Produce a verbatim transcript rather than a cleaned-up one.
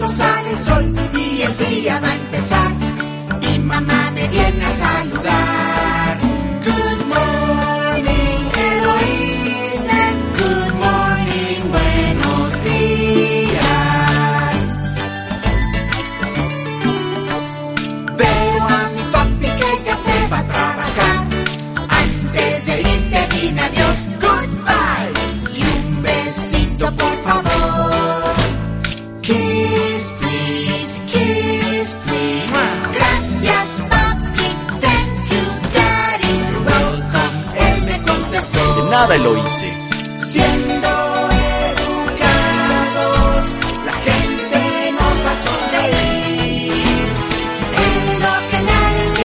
cuando sale el sol y el día va a empezar. Mi mamá me viene a saludar. Good morning, Eloise. Good morning, buenos días. Veo a mi papi que ya se va a trabajar. Antes de irte dime adiós, goodbye. Y un besito por favor. Kiss, please, kiss, please. Gracias, papi, thank you, daddy. You're welcome, él me contestó. De nada lo hice. Siempre